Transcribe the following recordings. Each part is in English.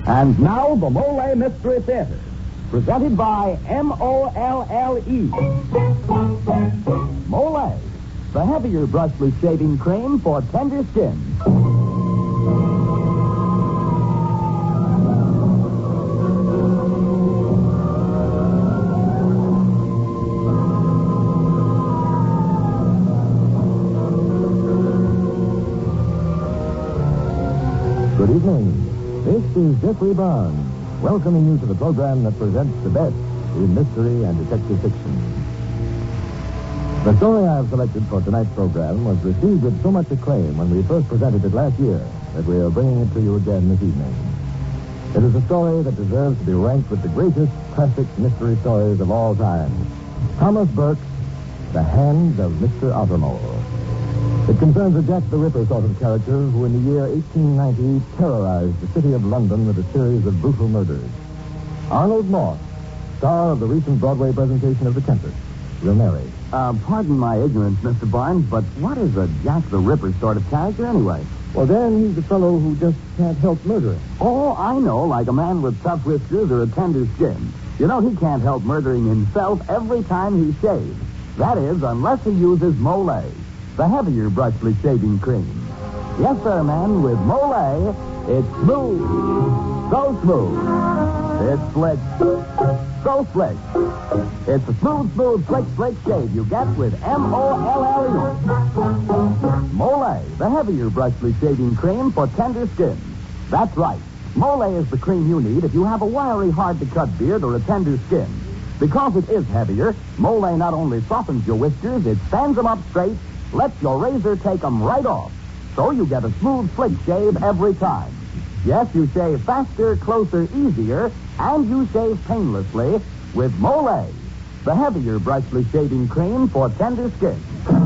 And now, the Mole Mystery Theater, presented by M-O-L-L-E. Mole, the heavier brushless shaving cream for tender skin. Good evening. This is Jeffrey Barnes, welcoming you to the program that presents the best in mystery and detective fiction. The story I have selected for tonight's program was received with so much acclaim when we first presented it last year that we are bringing it to you again this evening. It is a story that deserves to be ranked with the greatest classic mystery stories of all time. Thomas Burke's The Hands of Mr. Ottermole. It concerns a Jack the Ripper sort of character who in the year 1890 terrorized the city of London with a series of brutal murders. Arnold Moss, star of the recent Broadway presentation of The Tempest, will narrate. Pardon my ignorance, Mr. Barnes, but what is a Jack the Ripper sort of character anyway? Well, Dan, he's the fellow who just can't help murdering. Oh, I know, like a man with tough whiskers or a tender skin. You know, he can't help murdering himself every time he shaves. That is, unless he uses Mole, the heavier brushless shaving cream. Yes, sir, man, with Mole, it's smooth. So smooth. It's slick. So slick. It's a smooth, slick shave you get with M-O-L-L-E. Mole, the heavier brushless shaving cream for tender skin. That's right. Mole is the cream you need if you have a wiry, hard-to-cut beard or a tender skin. Because it is heavier, Mole not only softens your whiskers, it stands them up straight, lets your razor take them right off. So you get a smooth, slick shave every time. Yes, you shave faster, closer, easier, and you shave painlessly with Mole, the heavier brushless shaving cream for tender skin.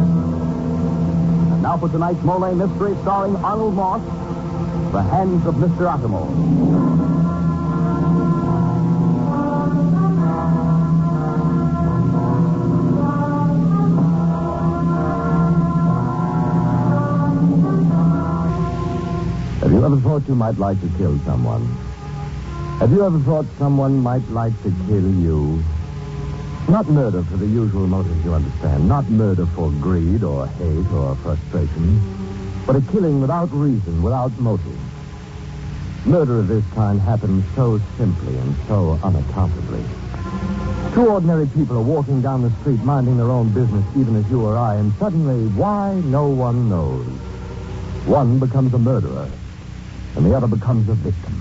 And now for tonight's Mole Mystery starring Arnold Moss, The Hands of Mr. Ottermole. Have you ever thought you might like to kill someone? Have you ever thought someone might like to kill you? Not murder for the usual motives you understand. Not murder for greed or hate or frustration. But a killing without reason, without motive. Murder of this kind happens so simply and so unaccountably. Two ordinary people are walking down the street minding their own business, even as you or I, and suddenly, why, no one knows. One becomes a murderer, and the other becomes a victim.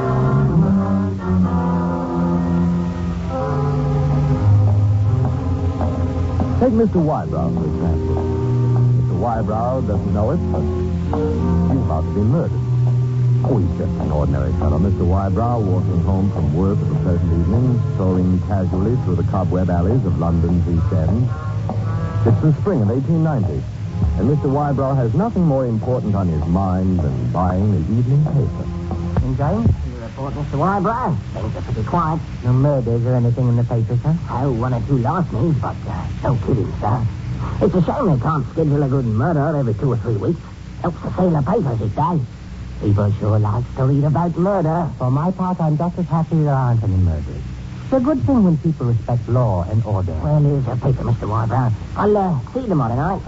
Take Mr. Wybrow, for example. Mr. Wybrow doesn't know it, but he's about to be murdered. Oh, he's just an ordinary fellow. Mr. Wybrow, walking home from work of a pleasant evening, strolling casually through the cobweb alleys of London's East End. It's the spring of 1890. And Mr. Wybrow has nothing more important on his mind than buying the evening paper. James, you report, Mr. Wybrow. Things are pretty quiet. No murders or anything in the paper, sir? Oh, one or two larcenies, but no killing, sir. It's a shame they can't schedule a good murder every 2 or 3 weeks. Helps the sale of papers, it does. People sure like to read about murder. For my part, I'm just as happy there aren't any murders. It's a good thing when people respect law and order. Well, here's your paper, Mr. Wybrow. I'll see you tomorrow night.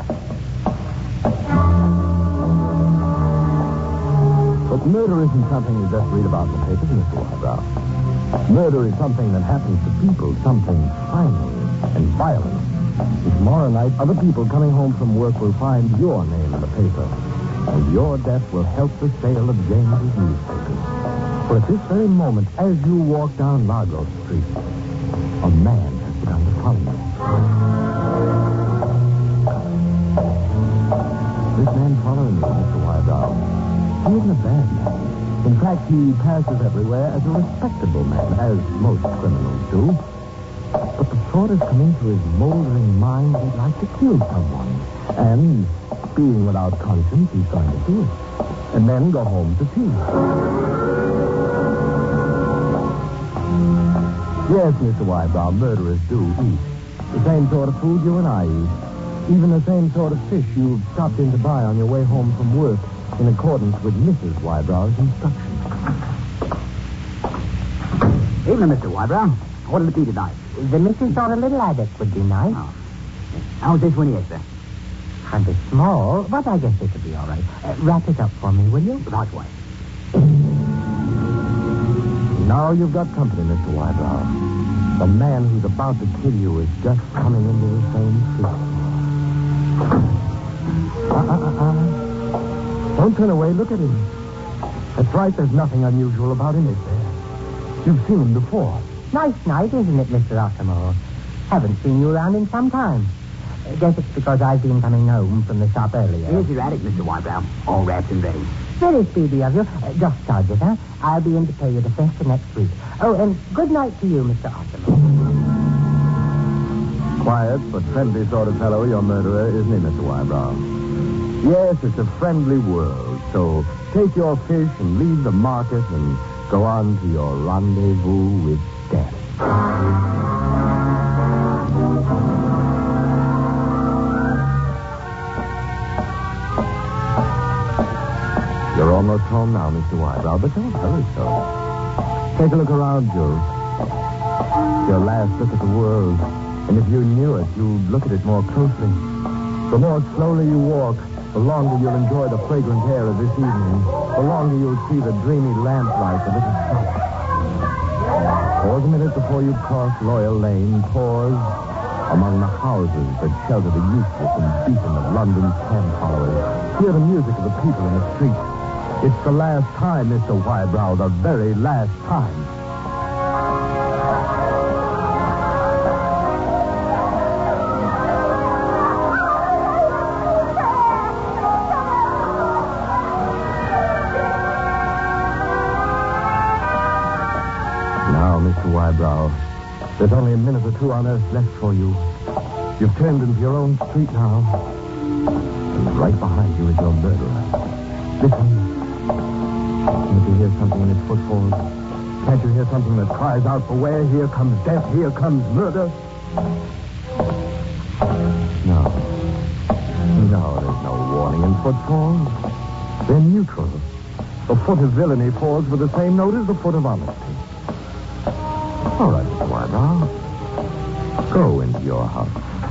But murder isn't something you just read about in the papers, Mr. Wybrow. Murder is something that happens to people, something final and violent. And tomorrow night, other people coming home from work will find your name in the paper. And your death will help the sale of James's newspapers. For at this very moment, as you walk down Largo Street, a man has begun to follow you. This man following you, Mr. Wybrow, he isn't a bad man. In fact, he passes everywhere as a respectable man, as most criminals do. But the thought has come into his moldering mind he'd like to kill someone. And, being without conscience, he's going to do it. And then go home to tea. Yes, Mr. Wybrow, murderers do eat. The same sort of food you and I eat. Even the same sort of fish you've stopped in to buy on your way home from work in accordance with Mrs. Wybrow's instructions. evening, Mr. Wybrow. What'll it be tonight? The missus thought a little addict would be nice. Oh. How's this one here, sir? Kind of small, but I guess it'll be all right. Wrap it up for me, will you? Right way. Now you've got company, Mr. Wybrow. The man who's about to kill you is just coming into the same street. Don't turn away. Look at him. That's right. There's nothing unusual about him, is there? You've seen him before. Nice night, isn't it, Mr. Ottermore? Haven't seen you around in some time. Guess it's because I've been coming home from the shop earlier. Here's your attic, Mr. Wybrow. All wrapped and ready. Very speedy of you. Just charge it, huh? I'll be in to pay you the first of next week. Oh, and good night to you, Mr. Ottermore. Quiet but friendly sort of fellow, your murderer, isn't he, Mr. Wybrow? Yes, it's a friendly world, so take your fish and leave the market and go on to your rendezvous with death. You're almost home now, Mr. Wybrow, but don't hurry so. Take a look around you. It's your last look at the world. And if you knew it, you'd look at it more closely. The more slowly you walk, the longer you'll enjoy the fragrant air of this evening. The longer you'll see the dreamy lamplight of little shop. Pause a minute before you cross Loyal Lane. Pause among the houses that shelter the useless and beaten of London's camp followers. Hear the music of the people in the street. It's the last time, Mr. Wybrow, the very last time. Mr. Wybrow, there's only a minute or two on earth left for you. You've turned into your own street now. And right behind you is your murderer. Listen. Can't you hear something in his footfalls? Can't you hear something that cries out for where? Here comes death, here comes murder. No, there's no warning in footfalls. They're neutral. The foot of villainy falls with the same note as the foot of honesty. All right, Mr. Wybrow. Go into your house.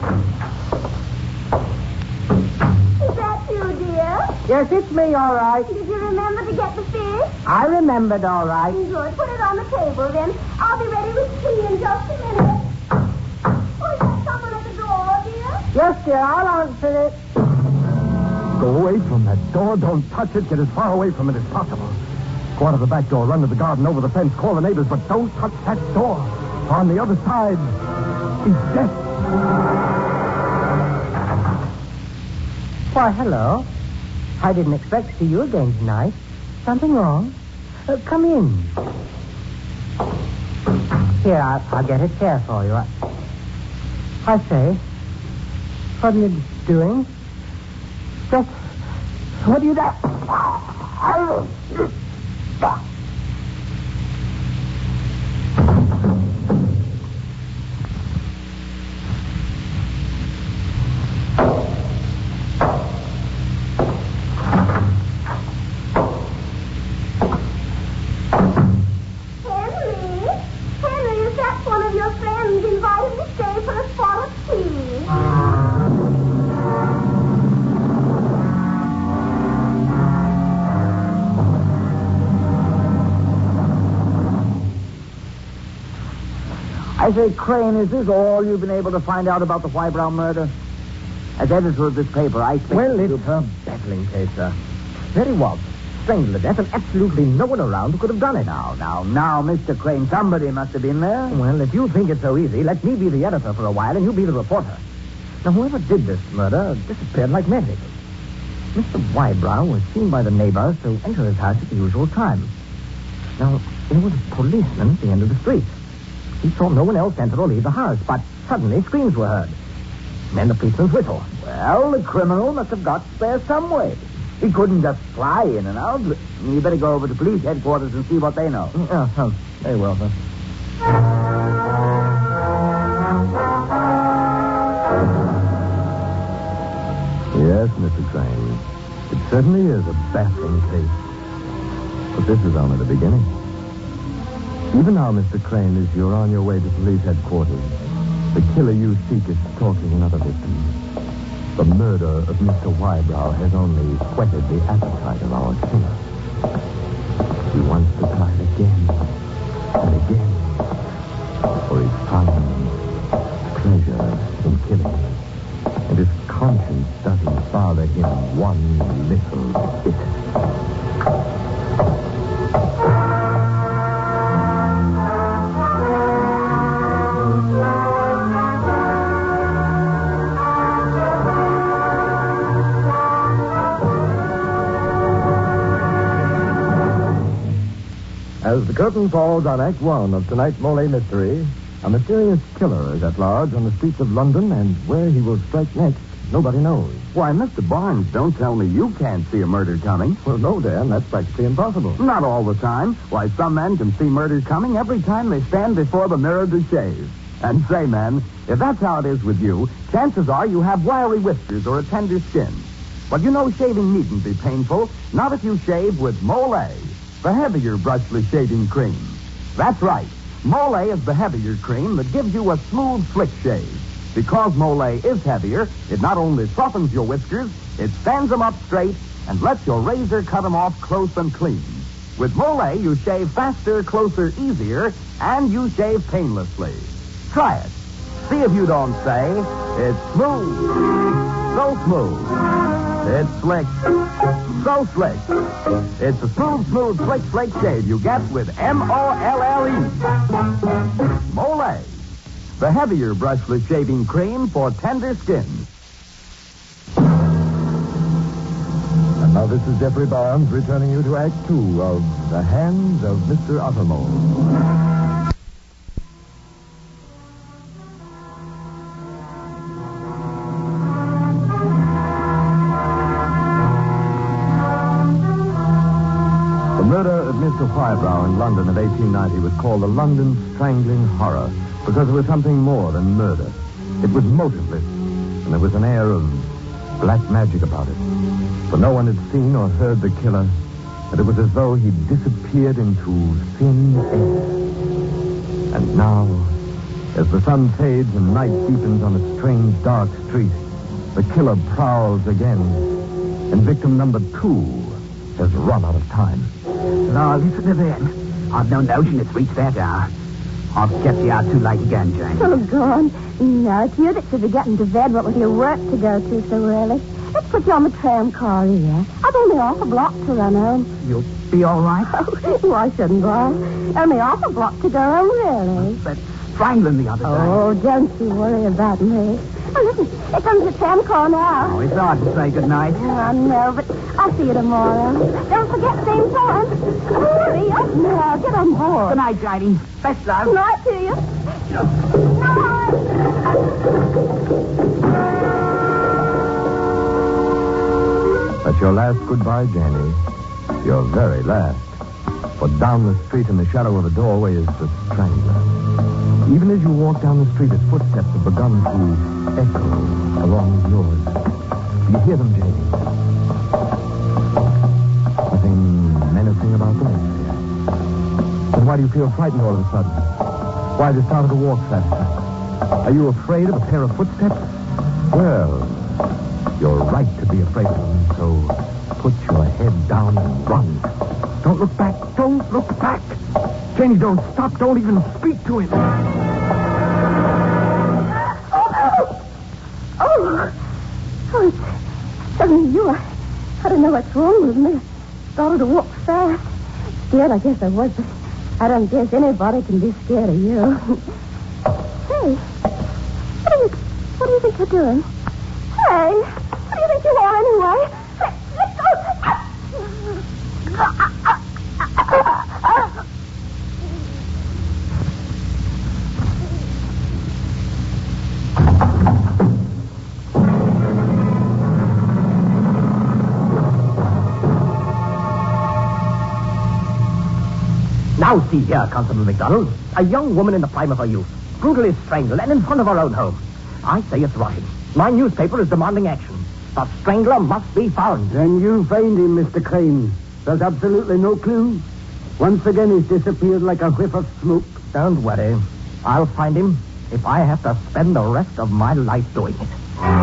Is that you, dear? Yes, it's me, all right. Did you remember to get the fish? I remembered, all right. Good. Put it on the table, then. I'll be ready with tea in just a minute. Oh, is there someone at the door, dear? Yes, dear, I'll answer it. Go away from that door. Don't touch it. Get as far away from it as possible. Go out of the back door, run to the garden, over the fence, call the neighbors, but don't touch that door. On the other side is death. Why, hello. I didn't expect to see you again tonight. Something wrong? Come in. Here, I'll get a chair for you. I say, what are you doing? Just, what are you doing? Henry, is that one of your friends invited to stay for a spot of tea? I say, Crane, is this all you've been able to find out about the Wybrow murder? As editor of this paper, I think... Well, it's a baffling case, sir. There he was, strangled to death, and absolutely no one around who could have done it. Now, Mr. Crane, somebody must have been there. Well, if you think it's so easy, let me be the editor for a while, and you be the reporter. Now, whoever did this murder disappeared like magic. Mr. Wybrow was seen by the neighbors to enter his house at the usual time. Now, there was a policeman at the end of the street. He saw no one else enter or leave the house, but suddenly screams were heard. And then the policeman's whistle. Well, the criminal must have got there some way. He couldn't just fly in and out. You better go over to police headquarters and see what they know. Oh, very well, sir. Yes, Mr. Crane. It certainly is a baffling case. But this is only the beginning. Even now, Mr. Crane, as you're on your way to police headquarters, the killer you seek is stalking another victim. The murder of Mr. Wybrow has only whetted the appetite of our killer. He wants to try it again and again, for he finds pleasure in killing. And his conscience doesn't bother him one little bit. As the curtain falls on Act One of tonight's Mole Mystery, a mysterious killer is at large on the streets of London, and where he will strike next, nobody knows. Why, Mr. Barnes, don't tell me you can't see a murder coming. Well, no, Dan, that's practically impossible. Not all the time. Why, some men can see murder coming every time they stand before the mirror to shave. And say, men, if that's how it is with you, chances are you have wiry whiskers or a tender skin. But you know shaving needn't be painful, not if you shave with Mole, the heavier brushless shaving cream. That's right. Mole is the heavier cream that gives you a smooth, slick shave. Because Mole is heavier, it not only softens your whiskers, it stands them up straight and lets your razor cut them off close and clean. With Mole, you shave faster, closer, easier, and you shave painlessly. Try it. See if you don't say, it's smooth. So smooth. It's slick. So slick. It's a smooth, slick shave you get with M-O-L-L-E. Mole. The heavier brushless shaving cream for tender skins. And now this is Jeffrey Barnes returning you to Act Two of The Hands of Mr. Ottermole. The murder of Mr. Wybrow in London of 1890 was called the London Strangling Horror because it was something more than murder. It was motiveless, and there was an air of black magic about it. For no one had seen or heard the killer, and it was as though he'd disappeared into thin air. And now, as the sun fades and night deepens on a strange, dark street, the killer prowls again, and victim number 2 has run out of time. Now, listen to this. I've no notion it's reached that hour. I've kept you out too late again, Jane. Oh, go on. No, it's you that should be getting to bed, what with your work to go to so early. Let's put you on the tram car here. I've only half a block to run home. You'll be all right? Oh, why shouldn't I? Only half a block to go home, really. But strangling the other day. Oh, don't you worry about me. Oh, listen, here comes the tram car now. Oh, it's hard to say goodnight. I know, but I'll see you tomorrow. Don't forget, same time. Hurry up now. Get on board. Good night, Janie. Best love. Good night to you. Night. That's your last goodbye, Janie. Your very last. For down the street in the shadow of a doorway is the strangler. Even as you walk down the street, his footsteps have begun to echo along yours. You hear them, Janie. Nothing menacing about them. Then why do you feel frightened all of a sudden? Why have you started to walk faster? Are you afraid of a pair of footsteps? Well, you're right to be afraid of them, so put your head down and run. Don't look back. Don't look back. Janie, don't stop. Don't even speak to him. Oh, it's suddenly you. I don't know what's wrong with me. I started to walk fast. Scared, I guess I was, but I don't guess anybody can be scared of you. Hey, what do you think you're doing? Hey, what do you think you are anyway? Let go. Now see here, Constable McDonald. A young woman in the prime of her youth, brutally strangled and in front of her own home. I say it's rotten. My newspaper is demanding action. The strangler must be found. Then you find him, Mr. Crane. There's absolutely no clue. Once again, he's disappeared like a whiff of smoke. Don't worry. I'll find him if I have to spend the rest of my life doing it.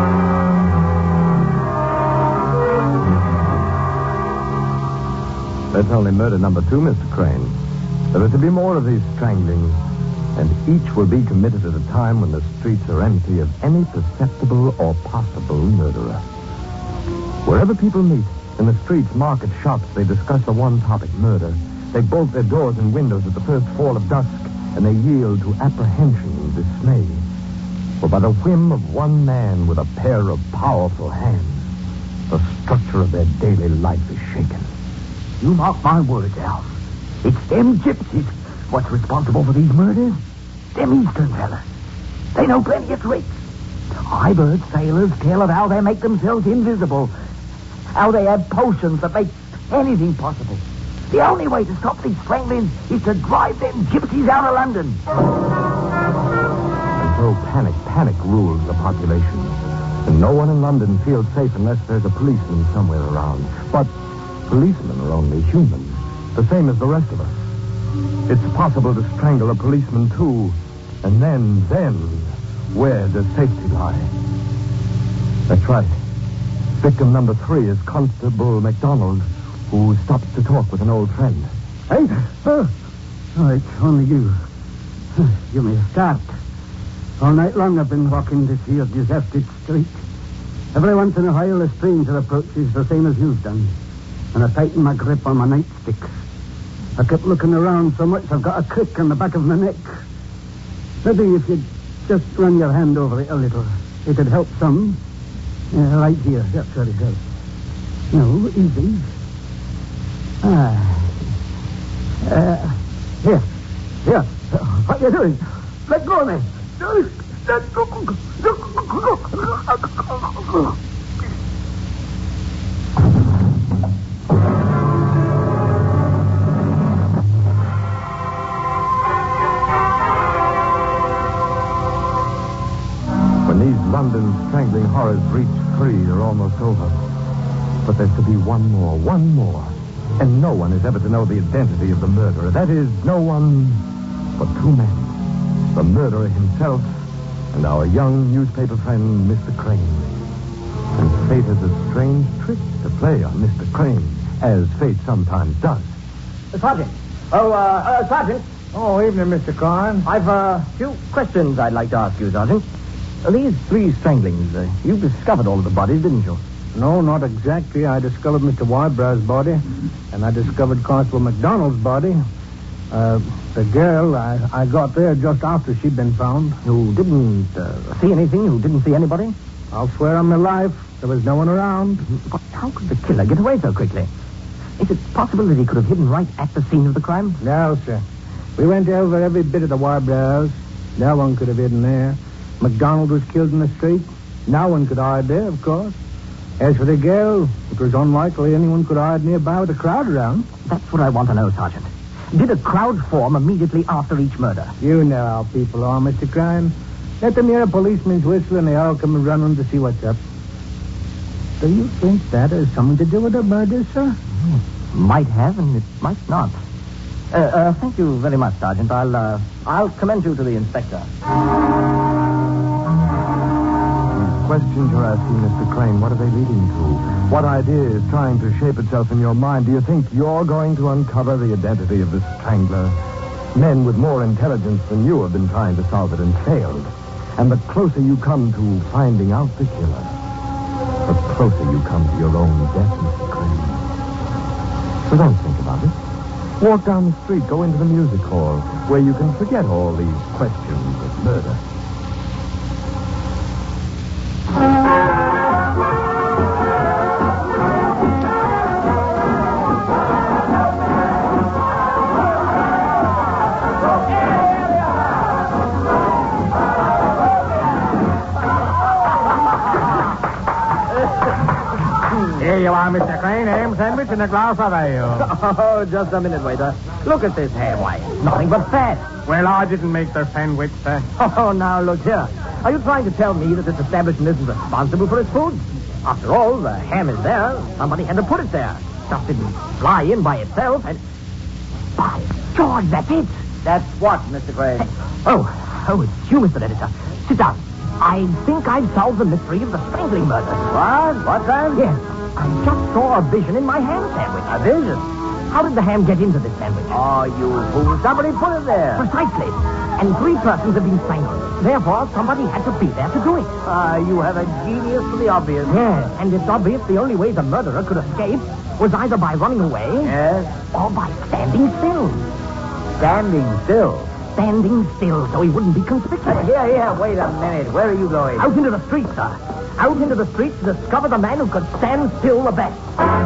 That's only murder number 2, Mr. Crane. There are to be more of these stranglings, and each will be committed at a time when the streets are empty of any perceptible or possible murderer. Wherever people meet, in the streets, market shops, they discuss the one topic, murder. They bolt their doors and windows at the first fall of dusk, and they yield to apprehension and dismay. For by the whim of one man with a pair of powerful hands, the structure of their daily life is shaken. You mark my words, Alf. It's them gypsies what's responsible for these murders. Them Eastern fellas. They know plenty of tricks. I've heard sailors tell of how they make themselves invisible. How they have potions that make anything possible. The only way to stop these stranglings is to drive them gypsies out of London. And so panic rules the population. And no one in London feels safe unless there's a policeman somewhere around. But policemen are only human, the same as the rest of us. It's possible to strangle a policeman, too. And then, where does safety lie? That's right. Victim number 3 is Constable MacDonald, who stops to talk with an old friend. Hey? Oh, it's only you. Give me a start. All night long I've been walking this here deserted street. Every once in a while a stranger approaches the same as you've done. And I tighten my grip on my nightsticks. I kept looking around so much I've got a crick on the back of my neck. Maybe if you'd just run your hand over it a little, it'd help some. Right here. That's where it goes. No, easy. Here. What are you doing? Let go of me. Let go. When these London strangling horrors reach 3, they're almost over. But there's to be one more. And no one is ever to know the identity of the murderer. That is, no one but 2 men. The murderer himself and our young newspaper friend, Mr. Crane. And fate has a strange trick to play on Mr. Crane, as fate sometimes does. Sergeant. Sergeant. Oh, evening, Mr. Carn. I've a few questions I'd like to ask you, Sergeant. These 3 stranglings, you discovered all of the bodies, didn't you? No, not exactly. I discovered Mr. Wybrow's body, and I discovered Constable MacDonald's body. The girl, I got there just after she'd been found. You didn't see anything? You didn't see anybody? I'll swear on my life, there was no one around. But how could the killer get away so quickly? Is it possible that he could have hidden right at the scene of the crime? No, sir. We went over every bit of the Wybrows. No one could have hidden there. MacDonald was killed in the street. No one could hide there, of course. As for the girl, it was unlikely anyone could hide nearby with a crowd around. That's what I want to know, Sergeant. Did a crowd form immediately after each murder? You know how people are, Mr. Crane. Let them hear a policeman's whistle and they all come running to see what's up. Do you think that has something to do with the murder, sir? Might have, and it might not. Thank you very much, Sergeant. I'll commend you to the inspector. Questions you're asking, Mr. Crane, what are they leading to? What idea is trying to shape itself in your mind? Do you think you're going to uncover the identity of the strangler? Men with more intelligence than you have been trying to solve it and failed. And the closer you come to finding out the killer, the closer you come to your own death, Mr. Crane. So don't think about it. Walk down the street, go into the music hall, where you can forget all these questions of murder. Here you are, Mr. Crane. Ham sandwich and a glass of ale. Oh, just a minute, waiter. Look at this ham. Why, nothing but fat. Well, I didn't make the sandwich, sir. Oh, now, look here. Are you trying to tell me that this establishment isn't responsible for its food? After all, the ham is there. Somebody had to put it there. Stuff didn't fly in by itself. And By George, that's it. That's what, Mr. Crane? Oh, it's you, Mr. Editor. Sit down. I think I've solved the mystery of the strangling murder. What? What kind? Yes. I just saw a vision in my ham sandwich. A vision? How did the ham get into this sandwich? Oh, you fool. Somebody put it there. Precisely. And 3 persons have been strangled. Therefore, somebody had to be there to do it. You have a genius for the obvious. Yes, and it's obvious the only way the murderer could escape was either by running away Yes? or by standing still. Standing still. Standing still so he wouldn't be conspicuous. Here, wait a minute. Where are you going? Out into the street, sir. Out into the street to discover the man who could stand still the best.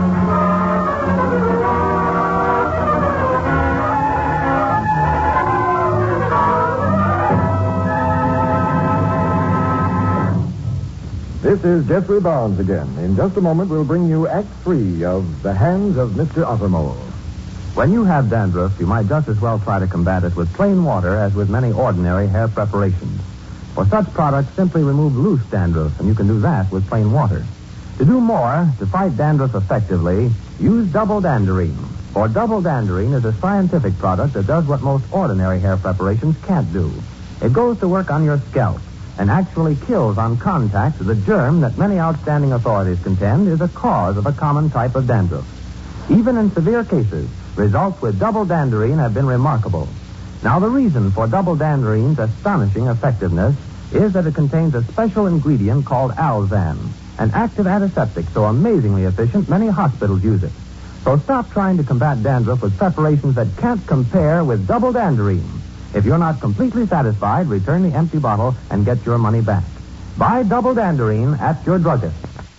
This is Jeffrey Barnes again. In just a moment, we'll bring you Act 3 of The Hands of Mr. Ottermole. When you have dandruff, you might just as well try to combat it with plain water as with many ordinary hair preparations. For such products, simply remove loose dandruff, and you can do that with plain water. To do more, to fight dandruff effectively, use Double Danderine. For Double Danderine is a scientific product that does what most ordinary hair preparations can't do. It goes to work on your scalp and actually kills on contact the germ that many outstanding authorities contend is a cause of a common type of dandruff. Even in severe cases, results with Double Danderine have been remarkable. Now, the reason for Double Danderine's astonishing effectiveness is that it contains a special ingredient called Alzan, an active antiseptic so amazingly efficient many hospitals use it. So stop trying to combat dandruff with preparations that can't compare with Double Danderine. If you're not completely satisfied, return the empty bottle and get your money back. Buy Double Danderine at your druggist.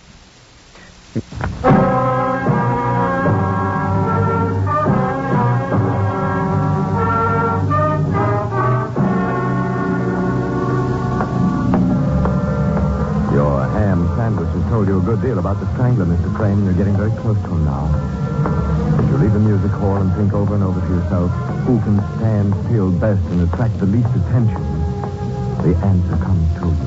Your ham sandwich has told you a good deal about the strangler, Mr. Crane, and you're getting very close to him now. If you leave the music hall and think over and over to yourself, who can stand still best and attract the least attention, the answer comes to you.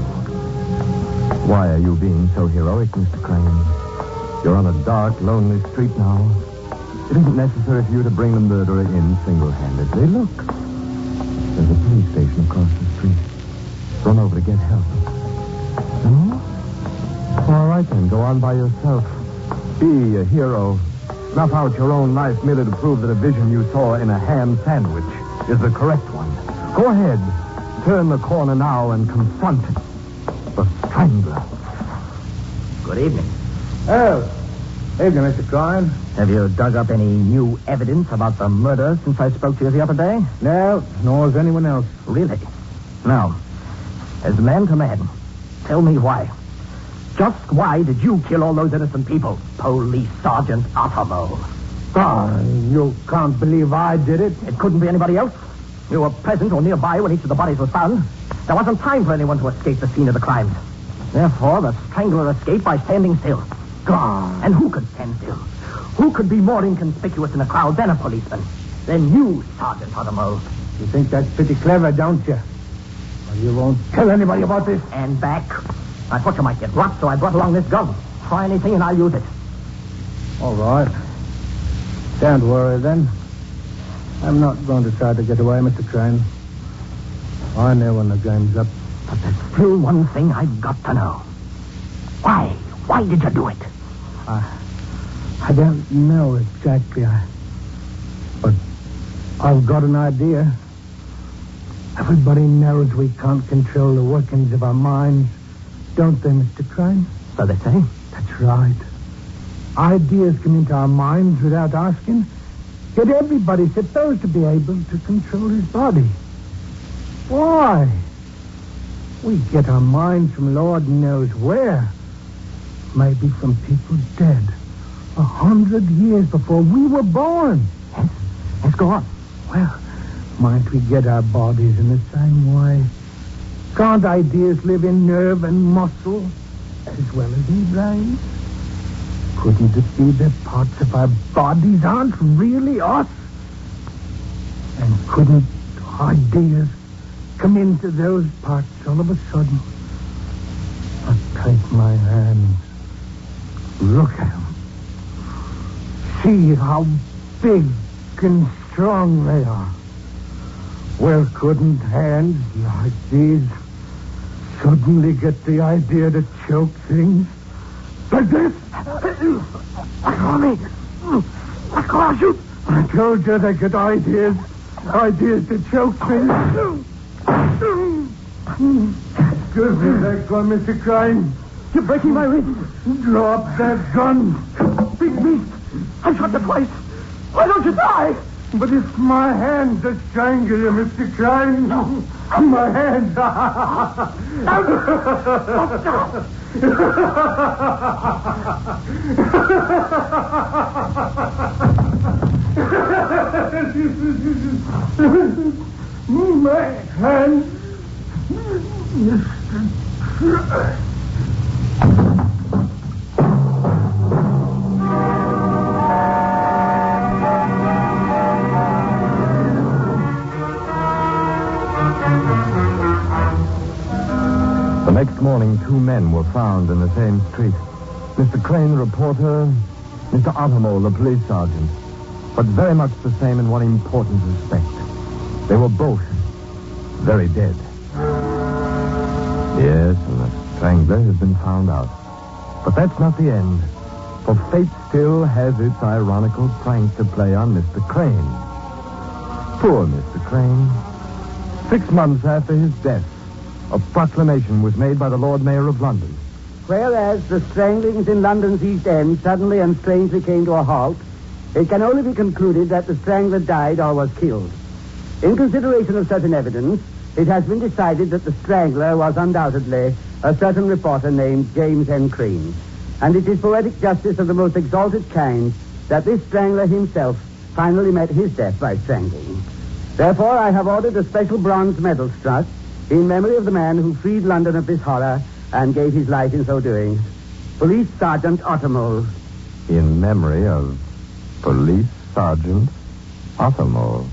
Why are you being so heroic, Mr. Crane? You're on a dark, lonely street now. It isn't necessary for you to bring the murderer in single-handedly. Look, there's a police station across the street. Run over to get help. No? All right, then. Go on by yourself. Be a hero. Snuff out your own life merely to prove that a vision you saw in a ham sandwich is the correct one. Go ahead. Turn the corner now and confront the strangler. Good evening. Oh, evening, Mr. Crane. Have you dug up any new evidence about the murder since I spoke to you the other day? No, nor is anyone else. Really? Now, as man to man, tell me why. Just why did you kill all those innocent people? Police Sergeant Ottermole. You can't believe I did it. It couldn't be anybody else. You were present or nearby when each of the bodies was found. There wasn't time for anyone to escape the scene of the crimes. Therefore, the strangler escaped by standing still. Gone. And who could stand still? Who could be more inconspicuous in a crowd than a policeman? Than you, Sergeant Ottermole. You think that's pretty clever, don't you? Well, you won't tell anybody about this. And back. I thought you might get robbed, so I brought along this gun. Try anything and I'll use it. All right. Don't worry, then. I'm not going to try to get away, Mr. Crane. I know when the game's up. But there's still one thing I've got to know. Why? Why did you do it? I don't know exactly. But I've got an idea. Everybody knows we can't control the workings of our minds, don't they, Mr. Crane? So they say. That's right. Ideas come into our minds without asking. Yet everybody's supposed to be able to control his body. Why? We get our minds from Lord knows where. Maybe from people dead 100 years before we were born. Yes. Let's go on. Well, might we get our bodies in the same way? Can't ideas live in nerve and muscle as well as in brain? Couldn't it be that parts of our bodies aren't really us? And couldn't ideas come into those parts all of a sudden? But take my hands. Look at them. See how big and strong they are. Well, couldn't hands like these suddenly get the idea to choke things like this? Let me. Let go, I'll shoot. I told you they get ideas to choke things. Give me that gun, Mr. Crane. You're breaking my wrist. Drop that gun. Big beast. I shot you twice. Why don't you die? But it's my hands that strangle you, Mr. Crane. My hands. My hands. The next morning, two men were found in the same street. Mr. Crane, the reporter, Mr. Ottermole, the police sergeant. But very much the same in one important respect. They were both very dead. Yes, and the strangler has been found out. But that's not the end. For fate still has its ironical prank to play on Mr. Crane. Poor Mr. Crane. 6 months after his death, a proclamation was made by the Lord Mayor of London. Whereas the stranglings in London's East End suddenly and strangely came to a halt, it can only be concluded that the strangler died or was killed. In consideration of certain evidence, it has been decided that the strangler was undoubtedly a certain reporter named James N. Crane. And it is poetic justice of the most exalted kind that this strangler himself finally met his death by strangling. Therefore, I have ordered a special bronze medal struck in memory of the man who freed London of this horror and gave his life in so doing. Police Sergeant Ottermole. In memory of Police Sergeant Ottermole.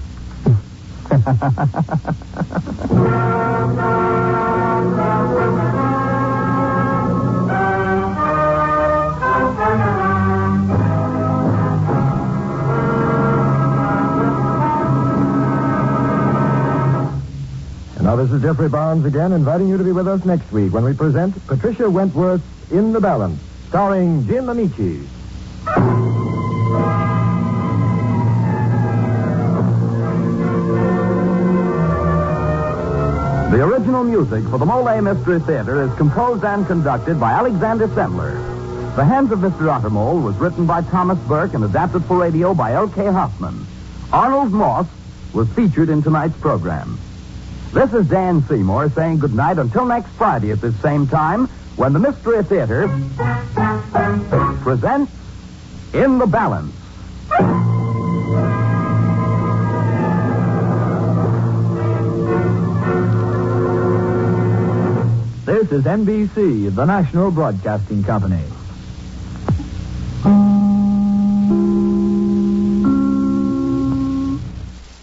Now, this is Jeffrey Barnes again, inviting you to be with us next week when we present Patricia Wentworth's In the Balance, starring Jim Amici. The original music for the Mole Mystery Theater is composed and conducted by Alexander Sendler. The Hands of Mr. Ottermole was written by Thomas Burke and adapted for radio by L.K. Hoffman. Arnold Moss was featured in tonight's program. This is Dan Seymour saying goodnight until next Friday at this same time when the Mystery Theater presents In the Balance. This is NBC, the National Broadcasting Company.